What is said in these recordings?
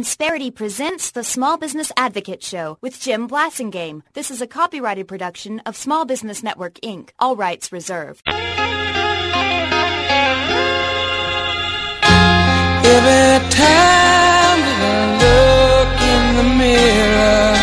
Insperity presents the Small Business Advocate Show with Jim Blasingame. This is a copyrighted production of Small Business Network, Inc. All rights reserved. Every time that I look in the mirror,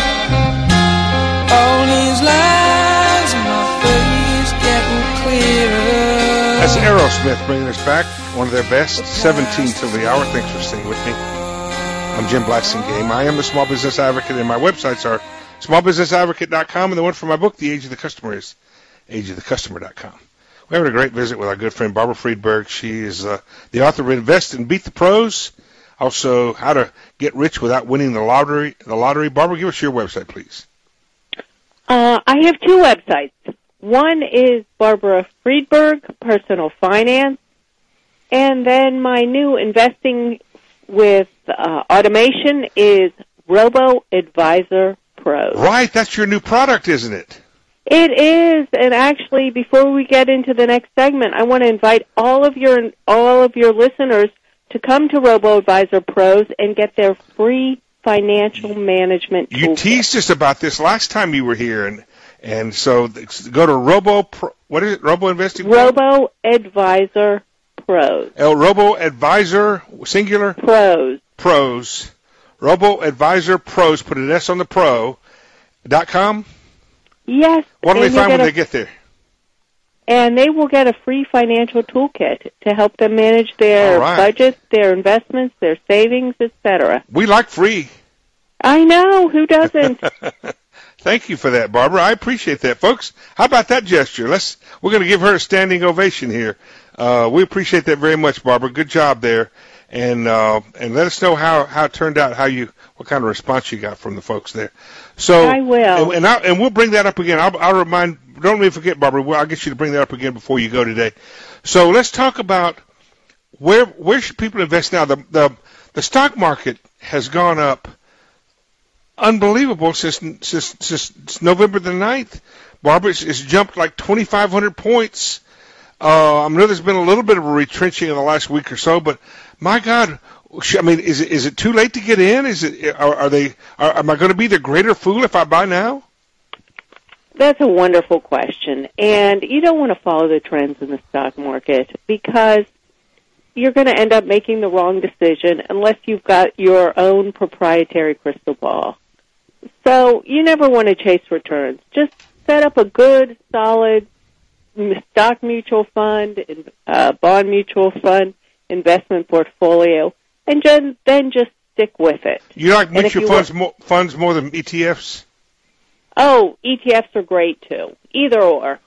all these lines in my face getting clearer. That's Aerosmith bringing us back, one of their best, 17 till the hour. Thanks for staying with me. I'm Jim Blasingame. I am the Small Business Advocate, and my websites are smallbusinessadvocate.com, and the one for my book, The Age of the Customer, is ageofthecustomer.com. We're having a great visit with our good friend Barbara Friedberg. She is the author of Invest and Beat the Pros, also How to Get Rich Without Winning the Lottery. Barbara, give us your website, please. I have two websites. One is Barbara Friedberg, Personal Finance, and then my new investing with automation is Robo Advisor Pros. Right, that's your new product, isn't it? It is, and actually, before we get into the next segment, I want to invite all of your listeners to come to Robo Advisor Pros and get their free financial management toolkit. You teased us about this last time you were here, and so go to what is it? Robo Investing? Robo Advisor Pros. Robo Advisor singular Pros. Robo Advisor Pros. Put an S on the pro.com. Yes. What do they find when they get there? And they will get a free financial toolkit to help them manage their budgets, their investments, their savings, etc. We like free. I know. Who doesn't? Thank you for that, Barbara. I appreciate that, folks. How about that gesture? We're going to give her a standing ovation here. We appreciate that very much, Barbara. Good job there. And let us know how it turned out, what kind of response you got from the folks there. So I will. And we'll bring that up again. I'll remind. Don't let me forget, Barbara. I'll get you to bring that up again before you go today. So let's talk about where should people invest now. The stock market has gone up unbelievable since November the 9th. Barbara, it's jumped like 2,500 points. I know there's been a little bit of a retrenching in the last week or so, but my God, I mean, is it too late to get in? Am I going to be the greater fool if I buy now? That's a wonderful question, and you don't want to follow the trends in the stock market because you're going to end up making the wrong decision unless you've got your own proprietary crystal ball. So you never want to chase returns. Just set up a good, solid stock mutual fund, bond mutual fund, investment portfolio, and then just stick with it. You like mutual funds more than ETFs? Oh, ETFs are great too. Either or.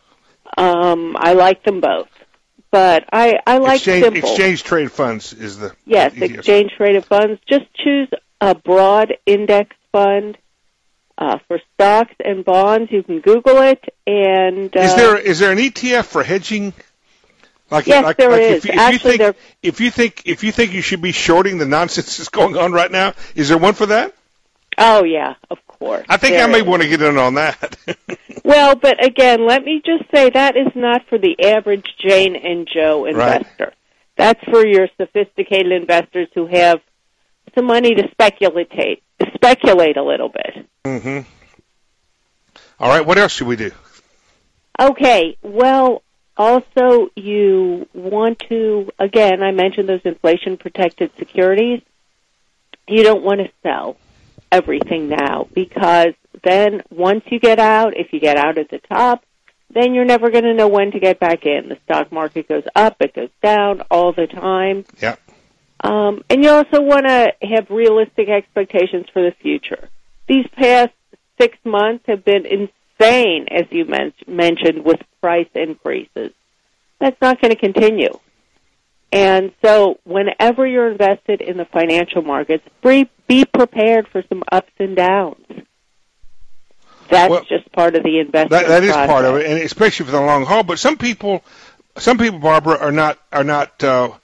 I like them both. But I like simple. Exchange trade funds is the Yes, ETFs. Exchange traded funds. Just choose a broad index fund for stocks and bonds. You can Google it. And is there an ETF for hedging? Yes, there is. If you think you should be shorting the nonsense that's going on right now, is there one for that? Oh yeah, of course. I think I may want to get in on that. Well, but again, let me just say that is not for the average Jane and Joe investor. Right. That's for your sophisticated investors who have some money to speculate a little bit. Mm-hmm. All right, what else should we do? Okay, well, also you want to, again, I mentioned those inflation-protected securities. You don't want to sell everything now because then once you get out, if you get out at the top, then you're never going to know when to get back in. The stock market goes up, it goes down all the time. Yeah. And you also want to have realistic expectations for the future. These past 6 months have been insane, as you mentioned, with price increases. That's not going to continue. And so whenever you're invested in the financial markets, be prepared for some ups and downs. That's just part of the investment That is process. part of it, and especially for the long haul. But some people, Barbara, the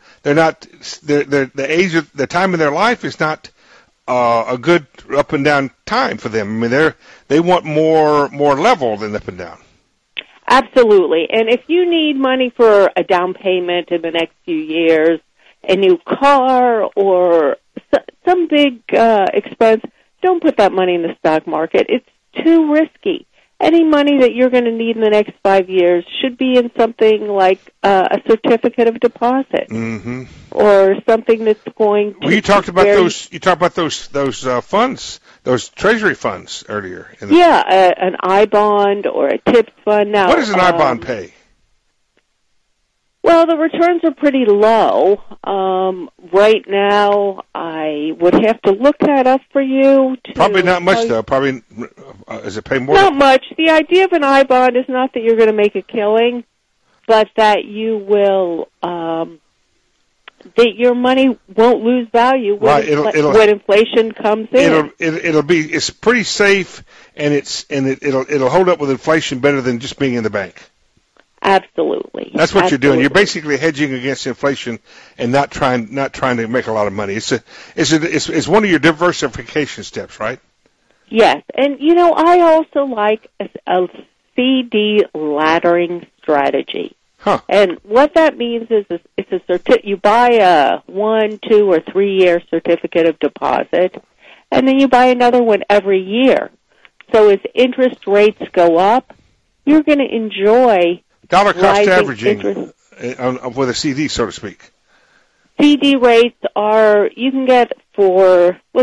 age of the time of their life is not a good up and down time for them. I mean, they want more level than up and down. Absolutely. And if you need money for a down payment in the next few years, a new car or some big expense, don't put that money in the stock market. It's too risky. Any money that you're going to need in the next 5 years should be in something like a certificate of deposit, or something that's going to. Well, you talked about those. You talked about those funds, those treasury funds earlier. An I-bond or a TIPS fund. Now, what does an I-bond pay? Well, the returns are pretty low. Right now, I would have to look that up for you. Probably not much, though. Probably, does it pay more? Not much. The idea of an I-bond is not that you're going to make a killing, but that you will, that your money won't lose value when, when inflation comes in. It's pretty safe, and it'll hold up with inflation better than just being in the bank. Absolutely. That's what you're doing. You're basically hedging against inflation and not trying to make a lot of money. It's one of your diversification steps, right? Yes, and I also like a CD laddering strategy. Huh. And what that means is it's you buy a 1, 2, or 3 year certificate of deposit, and then you buy another one every year. So as interest rates go up, you're going to enjoy dollar cost averaging with a CD, so to speak. CD rates you can get for a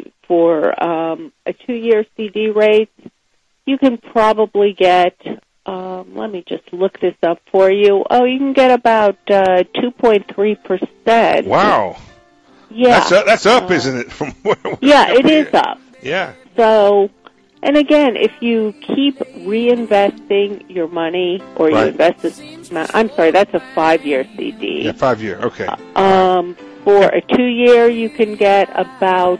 2-year CD rate, you can probably get, let me just look this up for you. Oh, you can get about 2.3%. Wow. Yeah. That's up, isn't it? From it is up. Yeah. So, and again, if you keep reinvesting your money, or you invest this amount, I'm sorry, that's a 5-year CD. Yeah, 5-year, okay. For a 2-year, you can get about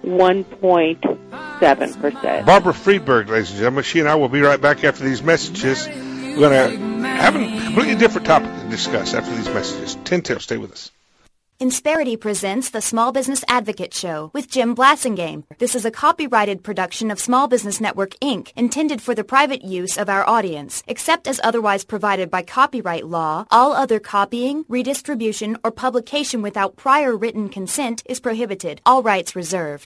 1.7%. Barbara Friedberg, ladies and gentlemen, she and I will be right back after these messages. We're going to have a completely different topic to discuss after these messages. 10 tips, stay with us. Insperity presents the Small Business Advocate Show with Jim Blassingame. This is a copyrighted production of Small Business Network, Inc., intended for the private use of our audience. Except as otherwise provided by copyright law, all other copying, redistribution, or publication without prior written consent is prohibited. All rights reserved.